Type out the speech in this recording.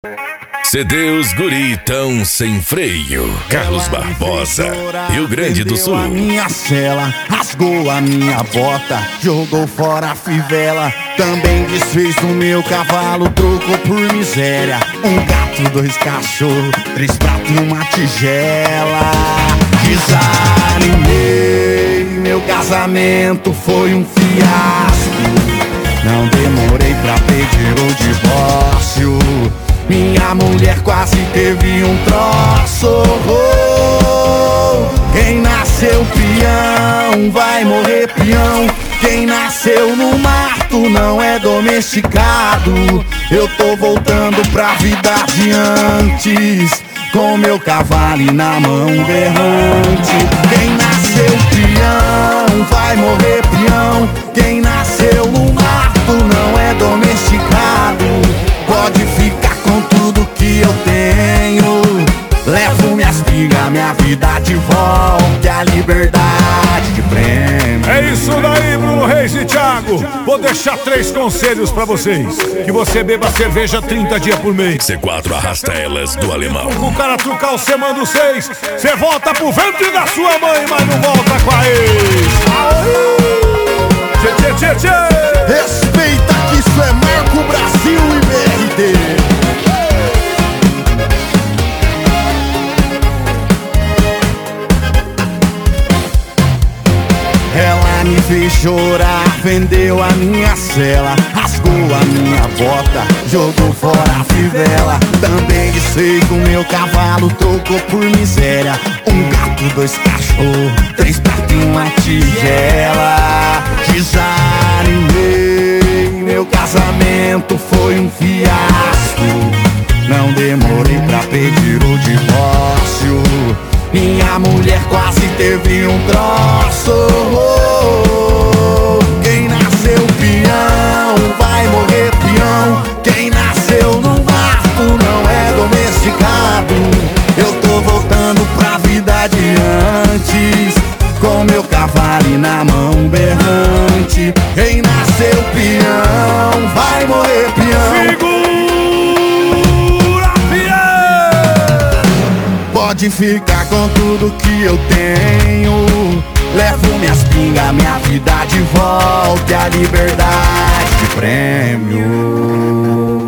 CD Os Guri Tão Sem Freio. Carlos Barbosa, Rio Grande do Sul. A minha cela, rasgou a minha bota, jogou fora a fivela, também desfez o meu cavalo, trocou por miséria. Um gato, 2 cachorros, 3 pratos e uma tigela. Desanimei, meu casamento foi um fiasco. Não demorei pra pedir o divórcio. Minha mulher quase teve um troço. Quem nasceu peão vai morrer peão. Quem nasceu no mato não é domesticado. Eu tô voltando pra vida de antes, com meu cavalo na mão berrante. Quem nasceu peão vai morrer peão. Quem nasceu no mato não é domesticado. Pode ficar com tudo que eu tenho. Levo minhas espigas, minha vida de volta e a liberdade de prêmio. É isso daí, Bruno Reis e Thiago. Vou deixar 3 conselhos pra vocês. Que você beba cerveja 30 dias por mês. C4 arrasta elas do alemão. O cara trucar, você manda 6. Você volta pro ventre da sua mãe, mas não volta com a ex. Tchê, tchê, tchê, tchê. Respeita que isso é Marco Brasil e BRD. Ela me fez chorar, vendeu a minha cela, rasgou a minha bota, jogou fora a fivela, também desfez o meu cavalo, trocou por miséria. Um gato, 2 cachorros, 3 pratos e uma tigela. Desanimei, meu casamento foi um fiasco. Não demorei pra pedir o divórcio. Minha mulher quase teve um troço. Quem nasceu peão vai morrer peão. Quem nasceu no mato não é domesticado. Eu tô voltando pra vida de antes, com meu cavalo na mão berrante. Quem nasceu peão vai morrer peão. Pode ficar com tudo que eu tenho. Levo minhas pingas, minha vida de volta e a liberdade de prêmio.